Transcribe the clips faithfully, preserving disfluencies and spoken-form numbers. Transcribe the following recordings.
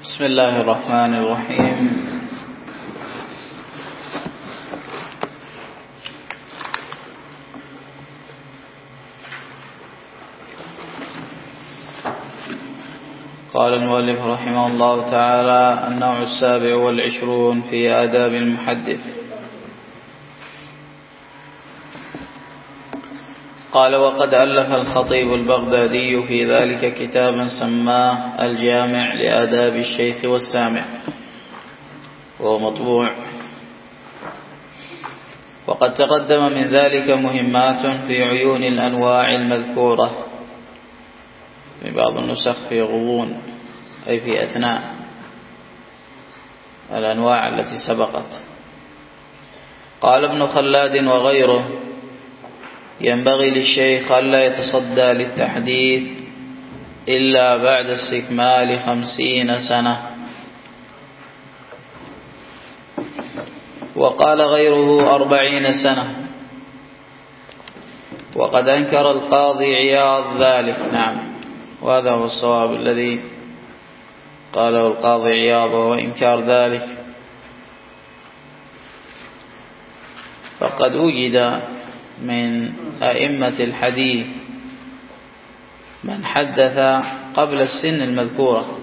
بسم الله الرحمن الرحيم. قال المؤلف رحمه الله تعالى: النوع السابع والعشرون في آداب المحدث. قال: وقد ألف الخطيب البغدادي في ذلك كتابا سماه الجامع لآداب الشيخ والسامع، وهو مطبوع. وقد تقدم من ذلك مهمات في عيون الأنواع المذكورة، في بعض النسخ في غضون، أي في أثناء الأنواع التي سبقت. قال ابن خلاد وغيره: ينبغي للشيخ ألا يتصدى للتحديث إلا بعد استكمال خمسين سنة. وقال غيره أربعين سنة، وقد أنكر القاضي عياض ذلك. نعم، وهذا هو الصواب الذي قاله القاضي عياض، وهو إنكار ذلك. فقد وجد من أئمة الحديث من حدث قبل السن المذكورة.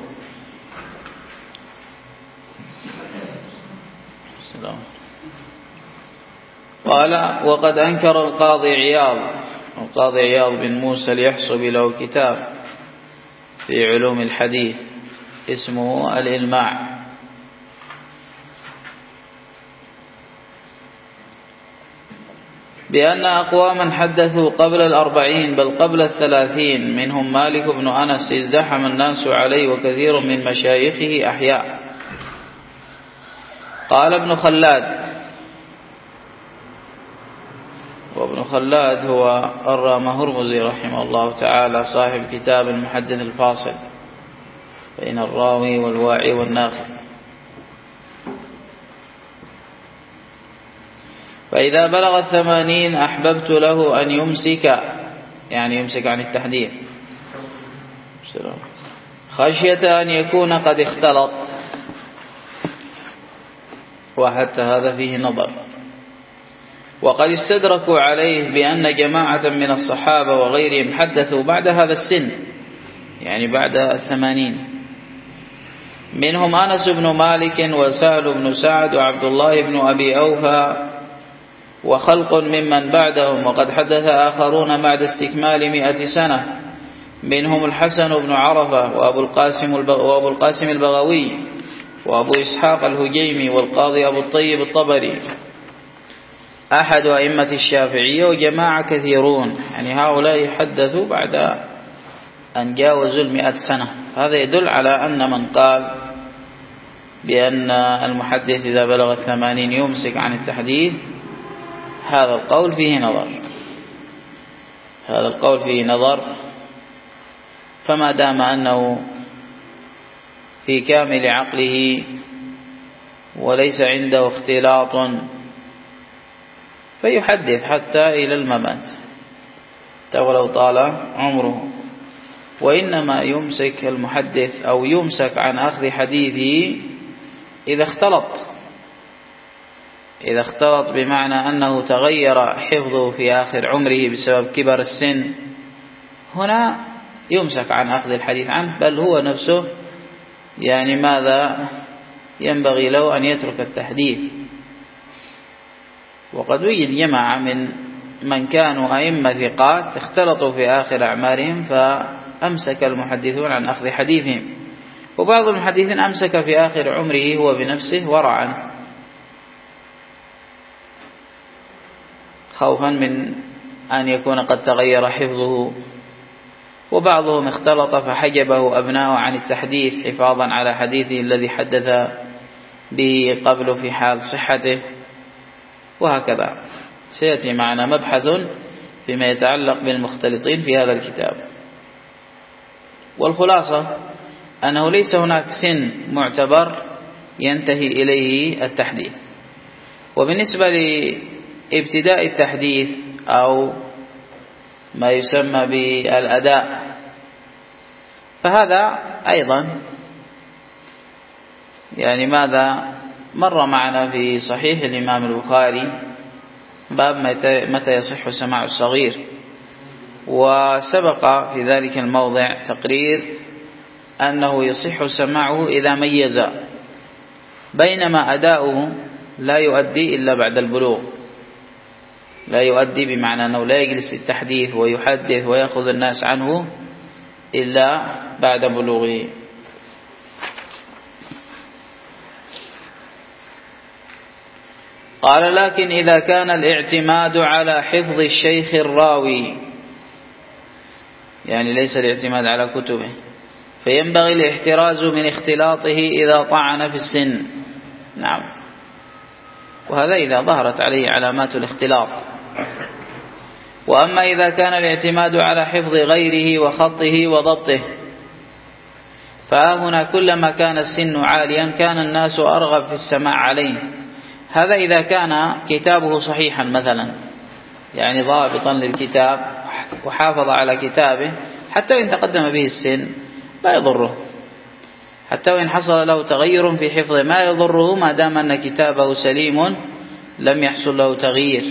قال: وقد أنكر القاضي عياض. القاضي عياض بن موسى اليحصبي له كتاب في علوم الحديث اسمه الإلماع. بأن أقواما حدثوا قبل الأربعين بل قبل الثلاثين، منهم مالك بن أنس ازدحم الناس عليه وكثير من مشايخه أحياء. قال ابن خلاد، وابن خلاد هو الرامهرمزي رحمه الله تعالى، صاحب كتاب المحدث الفاصل بين الراوي والواعي والناقل. فإذا بلغ الثمانين أحببت له أن يمسك، يعني يمسك عن التحديث، خشية أن يكون قد اختلط، وحتى هذا فيه نظر. وقد استدركوا عليه بأن جماعة من الصحابة وغيرهم حدثوا بعد هذا السن، يعني بعد الثمانين، منهم أنس بن مالك وسهل بن سعد وعبد الله بن أبي أوفى وخلق ممن بعدهم. وقد حدث آخرون بعد استكمال مئة سنة، منهم الحسن بن عرفة وأبو القاسم, وأبو القاسم البغوي وأبو إسحاق الهجيمي والقاضي أبو الطيب الطبري أحد أئمة الشافعية، وجماعة كثيرون، يعني هؤلاء حدثوا بعد أن جاوزوا المئة سنة. هذا يدل على أن من قال بأن المحدث إذا بلغ الثمانين يمسك عن التحديث، هذا القول فيه نظر، هذا القول فيه نظر. فما دام أنه في كامل عقله وليس عنده اختلاط فيحدث حتى إلى الممات ولو طال عمره. وإنما يمسك المحدث أو يمسك عن أخذ حديثه إذا اختلط، إذا اختلط بمعنى أنه تغير حفظه في آخر عمره بسبب كبر السن، هنا يمسك عن أخذ الحديث عنه، بل هو نفسه يعني ماذا ينبغي له أن يترك التحديث. وقد وجد جماعة من من كانوا أئمة ثقات اختلطوا في آخر أعمارهم فأمسك المحدثون عن أخذ حديثهم، وبعض المحدثين أمسك في آخر عمره هو بنفسه ورعا، خوفا من أن يكون قد تغير حفظه. وبعضهم اختلط فحجبه أبناءه عن التحديث حفاظا على حديثه الذي حدث به قبل في حال صحته، وهكذا. سيأتي معنا مبحث فيما يتعلق بالمختلطين في هذا الكتاب. والخلاصة أنه ليس هناك سن معتبر ينتهي إليه التحديث. وبالنسبة لابتداء التحديث أو ما يسمى بالأداء، فهذا أيضا يعني ماذا مر معنا في صحيح الإمام البخاري باب متى يصح سماع الصغير، وسبق في ذلك الموضع تقرير أنه يصح سماعه إذا ميز، بينما أداؤه لا يؤدي إلا بعد البلوغ. لا يؤدي بمعنى أنه لا يجلس التحديث ويحدث ويأخذ الناس عنه إلا بعد بلوغه. قال لكن إذا كان الاعتماد على حفظ الشيخ الراوي، يعني ليس الاعتماد على كتبه، فينبغي الاحتراز من اختلاطه إذا طعن في السن. نعم، وهذا إذا ظهرت عليه علامات الاختلاط. وأما إذا كان الاعتماد على حفظ غيره وخطه وضبطه، فهنا كلما كان السن عاليا كان الناس أرغب في السماع عليه. هذا إذا كان كتابه صحيحا مثلا، يعني ضابطا للكتاب وحافظ على كتابه، حتى وإن تقدم به السن لا يضره، حتى وإن حصل له تغير في حفظه ما يضره، ما دام أن كتابه سليم لم يحصل له تغيير،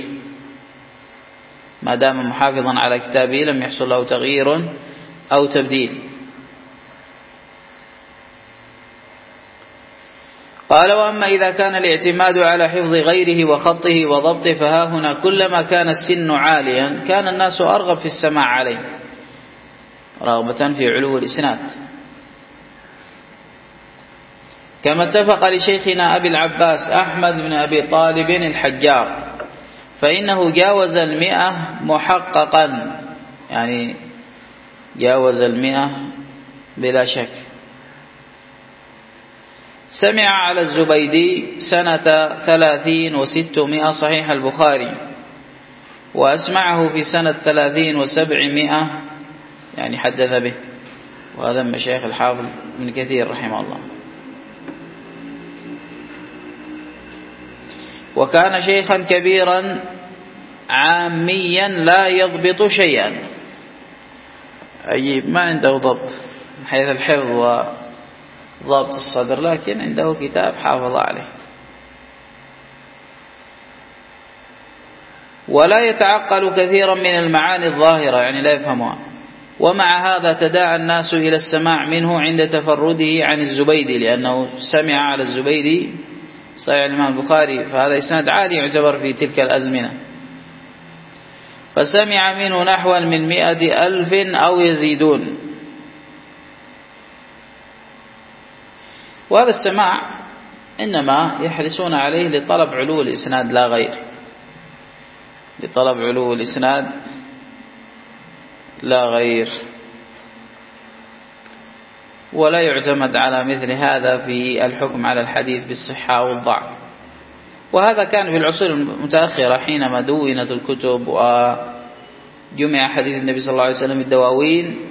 ما دام محافظا على كتابه لم يحصل له تغيير أو تبديل. قال وأما إذا كان الاعتماد على حفظ غيره وخطه وضبطه، فها هنا كلما كان السن عاليا كان الناس أرغب في السماع عليه رغبة في علو الإسناد، كما اتفق لشيخنا أبي العباس أحمد بن أبي طالب الحجار، فإنه جاوز المئة محققا، يعني جاوز المئة بلا شك. سمع على الزبيدي سنة ثلاثين وستمائة صحيح البخاري، وأسمعه في سنة ثلاثين وسبعمائة يعني حدث به، وهذا من مشايخ الحافظ ابن كثير رحمه الله. وكان شيخا كبيرا عاميا لا يضبط شيئا، عجيب، ما عنده ضبط من حيث الحفظ وضبط الصدر، لكن عنده كتاب حافظ عليه. ولا يتعقل كثيرا من المعاني الظاهرة، يعني لا يفهمها. ومع هذا تداعى الناس إلى السماع منه عند تفرده عن الزبيدي، لأنه سمع على الزبيدي صحيح الإمام البخاري، فهذا إسناد عالي يعتبر في تلك الأزمنة. فسمع منه نحوا من مئة ألف أو يزيدون. وهذا السماع إنما يحرصون عليه لطلب علو الإسناد لا غير، لطلب علو الإسناد لا غير، ولا يعتمد على مثل هذا في الحكم على الحديث بالصحة والضعف. وهذا كان في العصور المتأخرة حينما دونت الكتب وجمع حديث النبي صلى الله عليه وسلم الدواوين،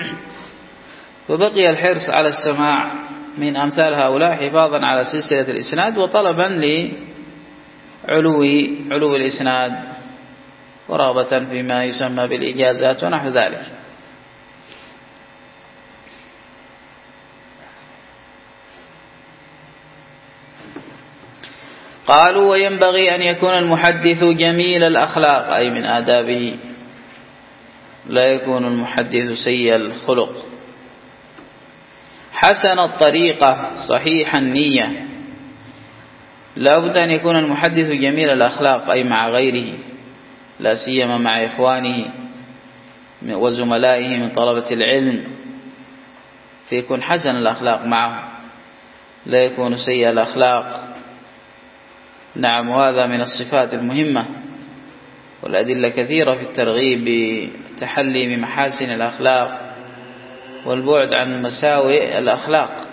وبقي الحرص على السماع من أمثال هؤلاء حفاظا على سلسلة الإسناد وطلبا لعلو علو الإسناد ورغبة فيما يسمى بالإجازات ونحو ذلك. قالوا وينبغي أن يكون المحدث جميل الأخلاق، أي من آدابه لا يكون المحدث سيء الخلق، حسن الطريقة صحيح النية. لا بد أن يكون المحدث جميل الأخلاق، أي مع غيره، لا سيما مع إخوانه وزملائه من طلبة العلم، فيكون حسن الأخلاق معه، لا يكون سيء الأخلاق. نعم، وهذا من الصفات المهمة، والأدلة كثيرة في الترغيب بالتحلي بمحاسن الأخلاق والبعد عن مساوئ الأخلاق.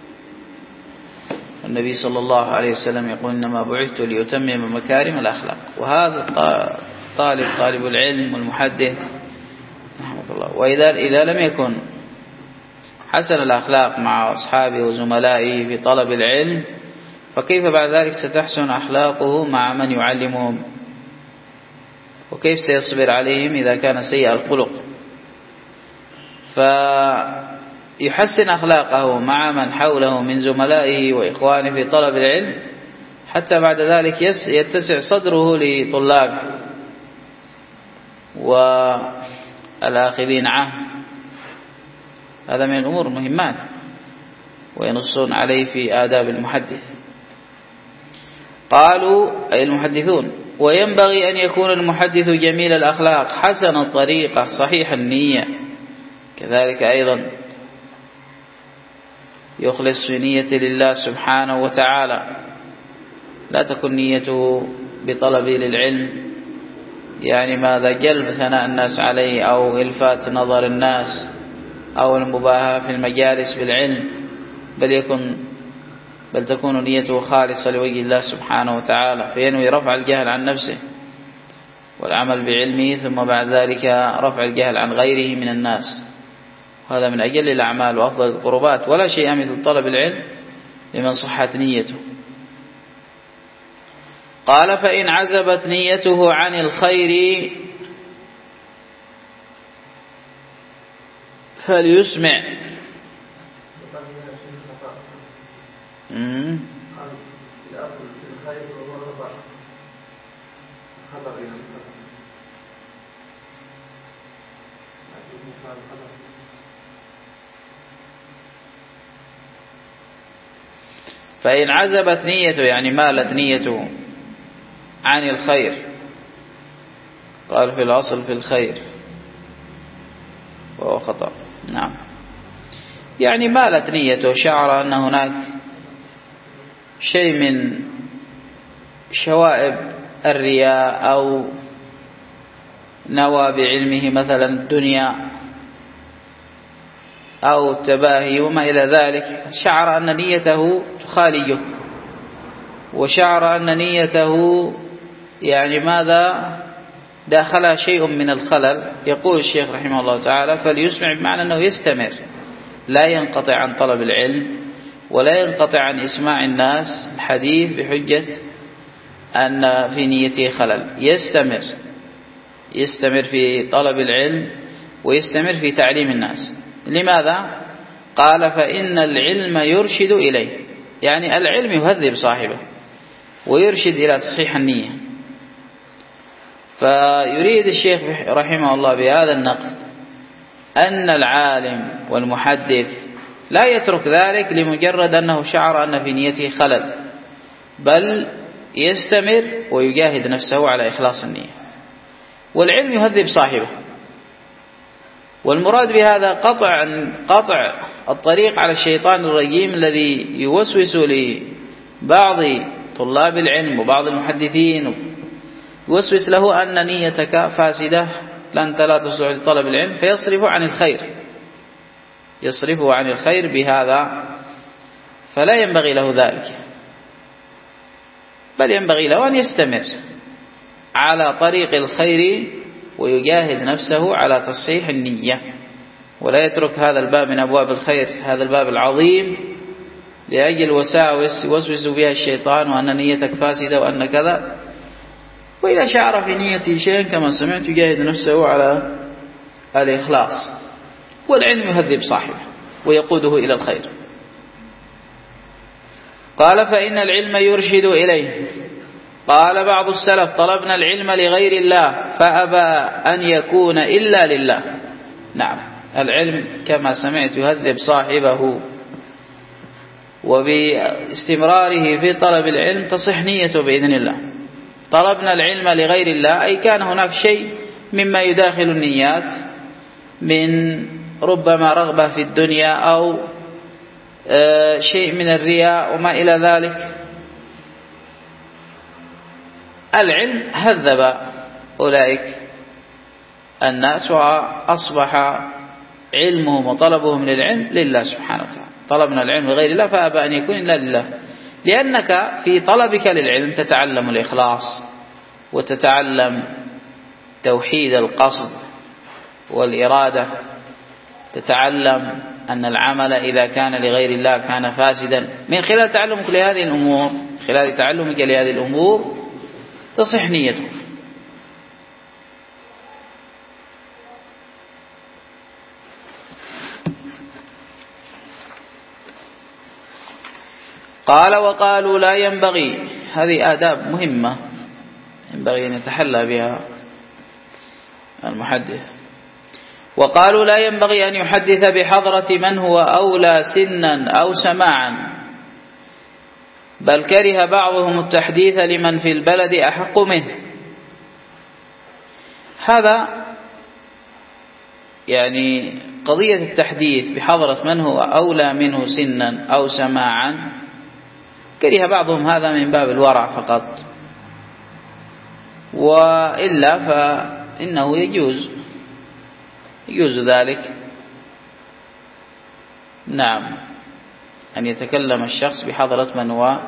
النبي صلى الله عليه وسلم يقول إنما بعثت ليتمم مكارم الأخلاق. وهذا طالب طالب العلم والمحدث رحمه الله، وإذا إذا لم يكن حسن الأخلاق مع أصحابه وزملائه في طلب العلم، فكيف بعد ذلك ستحسن أخلاقه مع من يعلمهم؟ وكيف سيصبر عليهم إذا كان سيء الخلق؟ يحسن أخلاقه مع من حوله من زملائه وإخوانه في طلب العلم، حتى بعد ذلك يتسع صدره لطلابه والآخذين عنه. هذا من الأمور المهمات، وينصون عليه في آداب المحدث. قالوا أي المحدثون: وينبغي أن يكون المحدث جميل الأخلاق حسن الطريقة صحيح النية، كذلك أيضا يخلص في نية لله سبحانه وتعالى، لا تكن نيته بطلب للعلم يعني ماذا جلب ثناء الناس عليه أو إلفات نظر الناس أو المباهاة في المجالس بالعلم، بل يكن بل تكون نيته خالصة لوجه الله سبحانه وتعالى، فينوي رفع الجهل عن نفسه والعمل بعلمه، ثم بعد ذلك رفع الجهل عن غيره من الناس. هذا من أجل الأعمال وأفضل القربات، ولا شيء مثل طلب العلم لمن صحت نيته. قال: فإن عزبت نيته عن الخير فليسمع. امم فإن عزبت نيته يعني مالت نيته عن الخير، قال في الأصل في الخير وهو خطأ. نعم، يعني مالت نيته، شعر أن هناك شيء من شوائب الرياء أو نوى بعلمه مثلا الدنيا أو التباهي وما إلى ذلك، شعر أن نيته تخالجه، وشعر أن نيته يعني ماذا داخلها شيء من الخلل. يقول الشيخ رحمه الله تعالى: فليسمع، بمعنى أنه يستمر، لا ينقطع عن طلب العلم ولا ينقطع عن إسماع الناس الحديث بحجة أن في نيته خلل. يستمر يستمر في طلب العلم ويستمر في تعليم الناس. لماذا؟ قال: فإن العلم يرشد إليه، يعني العلم يهذب صاحبه ويرشد إلى تصحيح النية. فيريد الشيخ رحمه الله بهذا النقل أن العالم والمحدث لا يترك ذلك لمجرد أنه شعر أن في نيته خلل، بل يستمر ويجاهد نفسه على إخلاص النية. والعلم يهذب صاحبه، والمراد بهذا قطع قطع الطريق على الشيطان الرجيم الذي يوسوس لبعض طلاب العلم وبعض المحدثين، يوسوس له أن نيتك فاسدة، لأنت لا تصلح لطلب العلم، فيصرف عن الخير يصرفه عن الخير بهذا. فلا ينبغي له ذلك، بل ينبغي له أن يستمر على طريق الخير ويجاهد نفسه على تصحيح النية، ولا يترك هذا الباب من أبواب الخير، هذا الباب العظيم، لأجل وساوس يوسوس بها الشيطان وأن نيتك فاسدة وأن كذا. وإذا شعر في نيته شيئا كما سمعت يجاهد نفسه على الإخلاص. والعلم يهذب صاحبه ويقوده إلى الخير. قال: فإن العلم يرشد إليه. قال بعض السلف: طلبنا العلم لغير الله فأبى أن يكون إلا لله. نعم، العلم كما سمعت يهذب صاحبه، وباستمراره في طلب العلم تصح نيته بإذن الله. طلبنا العلم لغير الله أي كان هناك شيء مما يداخل النيات من ربما رغبة في الدنيا أو شيء من الرياء وما إلى ذلك. العلم هذب أولئك الناس وأصبح علمهم وطلبهم للعلم لله سبحانه وتعالى. طلبنا العلم لغير الله فأبى أن يكون إلا لله، لأنك في طلبك للعلم تتعلم الإخلاص وتتعلم توحيد القصد والإرادة، تتعلم أن العمل إذا كان لغير الله كان فاسدا. من خلال تعلمك لهذه الأمور خلال تعلمك لهذه الأمور تصح نيته. قال وقالوا لا ينبغي، هذه آداب مهمة ينبغي أن يتحلى بها المحدث. وقالوا لا ينبغي أن يحدث بحضرة من هو أولى سنا أو سماعا، بل كره بعضهم التحديث لمن في البلد أحق منه. هذا يعني قضية التحديث بحضرة من هو أولى منه سنا أو سماعا، كره بعضهم هذا من باب الورع فقط، وإلا فإنه يجوز يجوز ذلك، نعم، أن يتكلم الشخص بحضرة من هو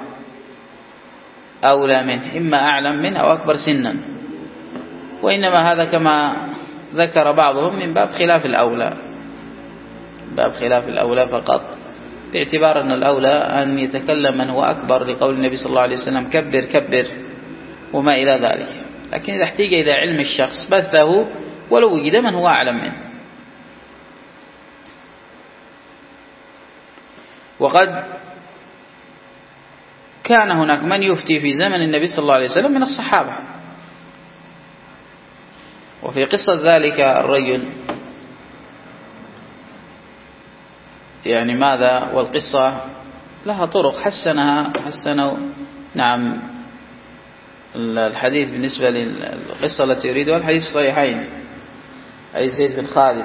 أولى منه، إما أعلم منه أو أكبر سنا، وإنما هذا كما ذكر بعضهم من باب خلاف الأولى، باب خلاف الأولى فقط، باعتبار أن الأولى أن يتكلم من هو أكبر، لقول النبي صلى الله عليه وسلم كبر كبر وما إلى ذلك. لكن إذا احتاج إلى علم الشخص بثه ولو وجد من هو أعلم منه. وقد كان هناك من يفتي في زمن النبي صلى الله عليه وسلم من الصحابة، وفي قصة ذلك الرجل يعني ماذا، والقصة لها طرق حسنها حسنوا نعم الحديث بالنسبة للقصة التي يريدها الحديث الصحيحين، أي زيد بن خالد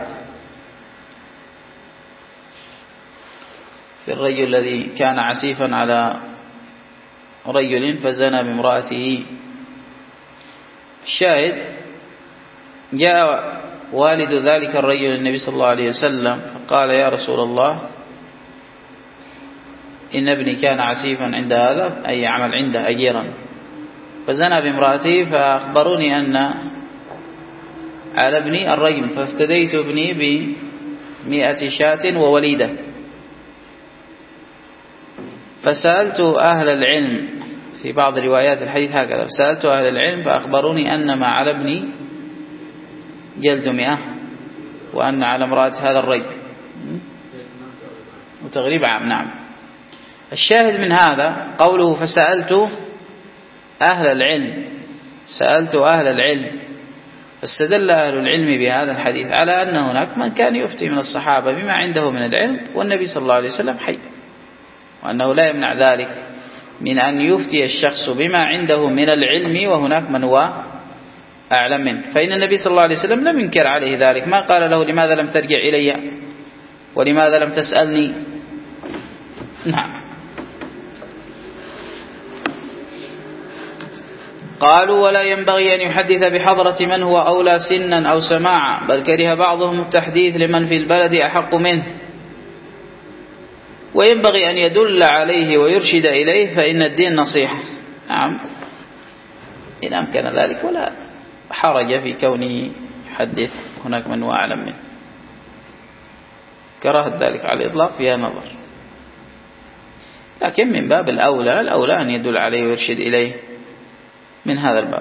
في الرجل الذي كان عسيفا على رجل فزنى بامرأته. الشاهد جاء والد ذلك الرجل النبي صلى الله عليه وسلم فقال يا رسول الله إن ابني كان عسيفا عند هذا، أي يعمل عنده أجيرا، فزنى بامرأته، فأخبروني أن على ابني الرجم، فافتديت ابني بمئة شاة ووليدة. فسألت أهل العلم في بعض روايات الحديث هكذا، فسألت أهل العلم فأخبروني أن ما على ابني جلد مئة، وأن على امرأة هذا الرجل وتغريب عام. نعم. الشاهد من هذا قوله فسألت أهل العلم، سألت أهل العلم، فاستدل أهل العلم بهذا الحديث على أن هناك من كان يفتي من الصحابة بما عنده من العلم والنبي صلى الله عليه وسلم حي، وأنه لا يمنع ذلك من أن يفتي الشخص بما عنده من العلم وهناك من هو أعلم منه. فإن النبي صلى الله عليه وسلم لم ينكر عليه ذلك، ما قال له لماذا لم ترجع إلي ولماذا لم تسألني. نعم. قالوا ولا ينبغي أن يحدث بحضرة من هو أولى سنا أو سماعا، بل كره بعضهم التحديث لمن في البلد أحق منه، وينبغي أن يدل عليه ويرشد إليه، فإن الدين نصيحة. نعم، إن أمكن ذلك ولا حرج في كونه يحدث هناك من هو أعلم منه. كراهة ذلك على الإطلاق فيها نظر، لكن من باب الأولى الأولى أن يدل عليه ويرشد إليه من هذا الباب.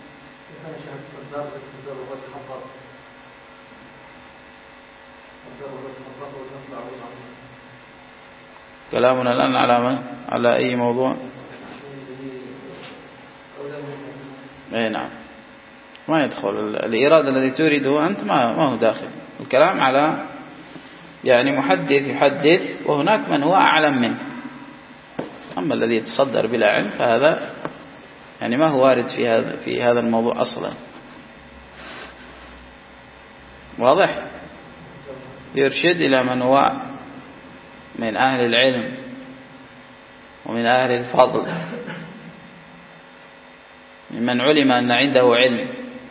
كلامنا الآن على من؟ على أي موضوع؟ أي نعم، ما يدخل الإرادة الذي تريده أنت، ما ما هو داخل الكلام على يعني محدث يحدث وهناك من هو أعلم منه. أما الذي يتصدر بلا علم فهذا يعني ما هو وارد في هذا في هذا الموضوع أصلا. واضح؟ يرشد إلى من هو من أهل العلم ومن أهل الفضل، ممن علم أن عنده علم.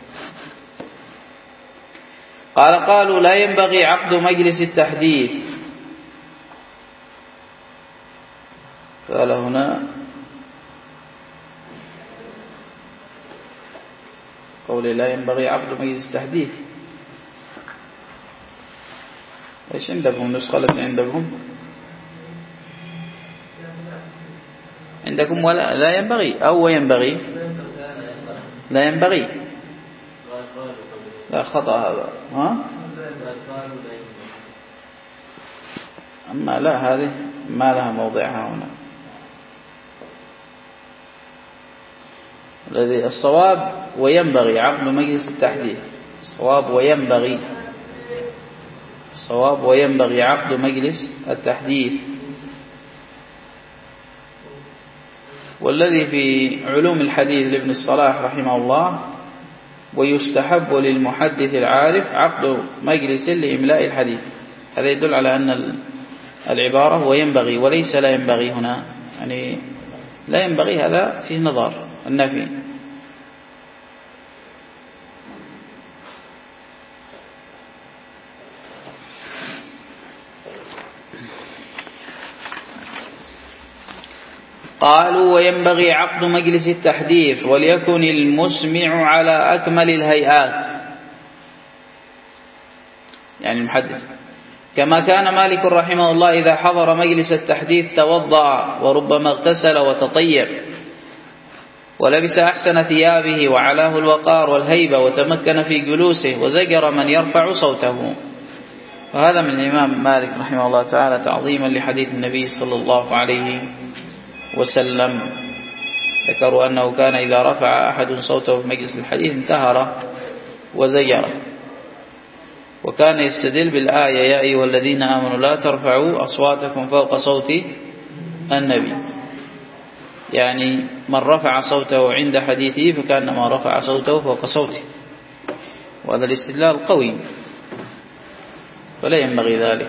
قال قالوا لا ينبغي عقد مجلس التحديث. قال هنا قولي لا ينبغي عقد مجلس التحديث، ايش عندكم نسخة التي عندكم؟ عندكم ولا لا ينبغي أو ينبغي؟ لا ينبغي، لا خطأ هذا. ها؟ أما لا، هذه ما لها موضعها هنا. الذي الصواب وينبغي عقد مجلس التحديث. الصواب وينبغي الصواب وينبغي عقد مجلس التحديث. والذي في علوم الحديث لابن الصلاح رحمه الله: ويستحب للمحدث العارف عقد مجلس لإملاء الحديث. هذا يدل على أن العبارة وينبغي وليس لا ينبغي هنا، يعني لا ينبغي هذا فيه نظر النفي. قالوا: وينبغي عقد مجلس التحديث وليكن المسمع على أكمل الهيئات، يعني المحدث، كما كان مالك رحمه الله إذا حضر مجلس التحديث توضأ وربما اغتسل وتطيب ولبس أحسن ثيابه وعلاه الوقار والهيبة وتمكن في جلوسه وزجر من يرفع صوته. وهذا من الإمام مالك رحمه الله تعالى تعظيما لحديث النبي صلى الله عليه وسلم. ذكروا أنه كان إذا رفع أحد صوته في مجلس الحديث انتهر وزجر، وكان يستدل بالآية: يا أيها الذين آمنوا لا ترفعوا أصواتكم فوق صوت النبي، يعني من رفع صوته عند حديثه فكأنما رفع صوته فوق صوته، وهذا الاستدلال قوي ولا ينبغي ذلك.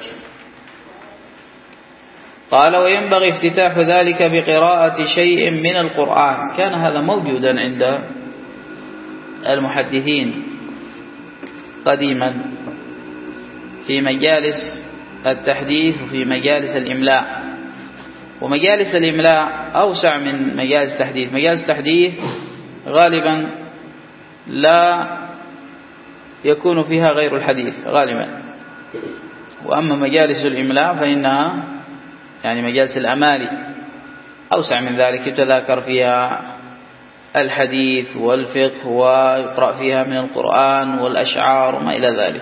قال: وينبغي افتتاح ذلك بقراءة شيء من القرآن. كان هذا موجودا عند المحدثين قديما في مجالس التحديث وفي مجالس الإملاء. ومجالس الإملاء أوسع من مجالس التحديث. مجالس التحديث غالبا لا يكون فيها غير الحديث غالبا، وأما مجالس الإملاء فإنها يعني مجالس الأمالي أوسع من ذلك، يتذاكر فيها الحديث والفقه ويقرأ فيها من القرآن والأشعار وما إلى ذلك.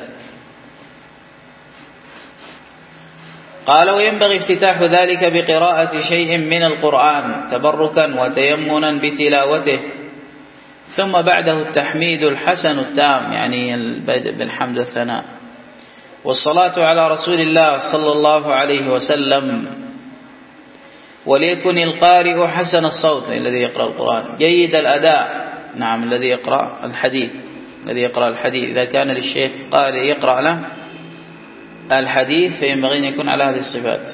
قال: وينبغي افتتاح ذلك بقراءة شيء من القرآن تبركا وتيمنا بتلاوته، ثم بعده التحميد الحسن التام، يعني البدء بالحمد والثناء، والصلاة على رسول الله صلى الله عليه وسلم. وليكن القارئ حسن الصوت، الذي يقرأ القرآن، جيد الأداء، نعم الذي يقرأ الحديث الذي يقرأ الحديث إذا كان للشيخ قارئ يقرأ له الحديث فينبغي أن يكون على هذه الصفات.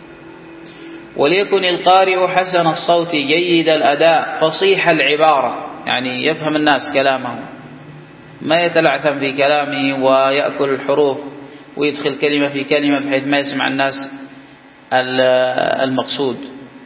وليكن القارئ حسن الصوت جيد الأداء فصيح العبارة، يعني يفهم الناس كلامه، ما يتلعثم في كلامه ويأكل الحروف ويدخل كلمة في كلمة بحيث ما يسمع الناس المقصود.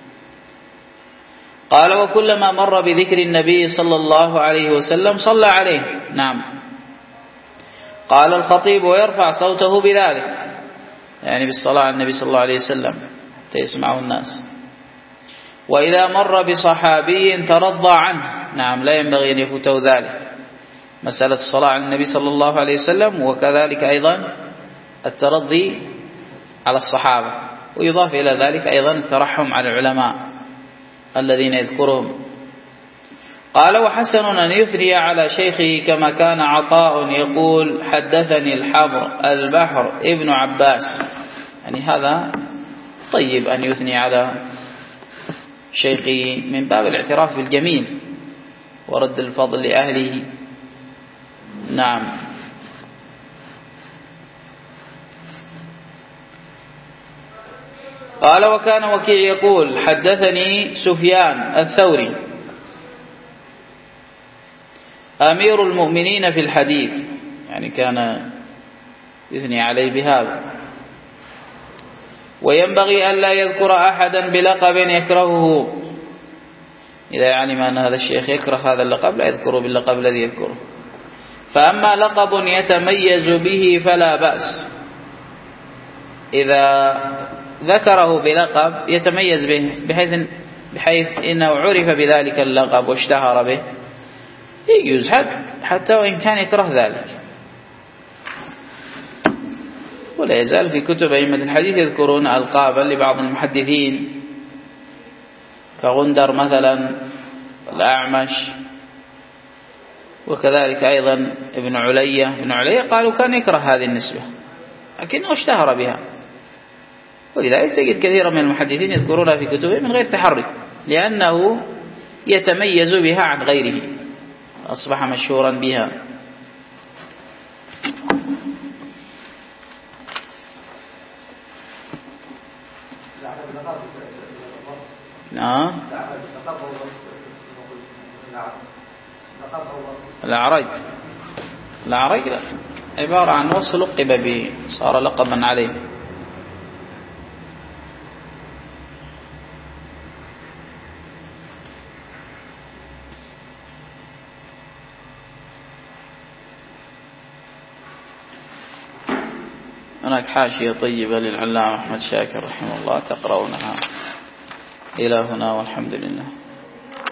قال: وكلما مر بذكر النبي صلى الله عليه وسلم صلى عليه. نعم. قال الخطيب: ويرفع صوته بذلك، يعني بالصلاة على النبي صلى الله عليه وسلم تسمعه الناس. وإذا مر بصحابي ترضى عنه، نعم لا ينبغي أن يفوته ذلك، مسألة الصلاة على النبي صلى الله عليه وسلم، وكذلك أيضا الترضي على الصحابة، ويضاف إلى ذلك أيضا الترحم على العلماء الذين يذكرهم. قال: وحسن أن يثني على شيخه كما كان عطاء يقول: حدثني الحبر البحر ابن عباس، يعني هذا طيب أن يثني على شيخه من باب الاعتراف بالجميل ورد الفضل لأهله. نعم. قال: وكان وكيع يقول: حدثني سفيان الثوري أمير المؤمنين في الحديث، يعني كان يثني عليه بهذا. وينبغي أن لا يذكر أحدا بلقب يكرهه، إذا علم أن هذا الشيخ يكره هذا اللقب لا يذكره باللقب الذي يذكره. فأما لقب يتميز به فلا بأس، إذا ذكره بلقب يتميز به بحيث, بحيث إنه عرف بذلك اللقب واشتهر به يجوز حتى وإن كان يكره ذلك. ولا يزال في كتب أئمة الحديث يذكرون ألقابا لبعض المحدثين كغندر مثلا، الأعمش، وكذلك أيضا ابن علية ابن علية قالوا كان يكره هذه النسبة لكنه اشتهر بها، ولذلك تجد كثيرا من المحدثين يذكرونها في كتبهم من غير تحرك، لأنه يتميز بها عن غيره، أصبح مشهورا بها. نعم. الأعرج الأعرج لا، عبارة عن وصف لقب به، صار لقبا عليه. هناك حاشية طيبة للعلامة أحمد شاكر رحمه الله تقرؤونها. إلى هنا والحمد لله.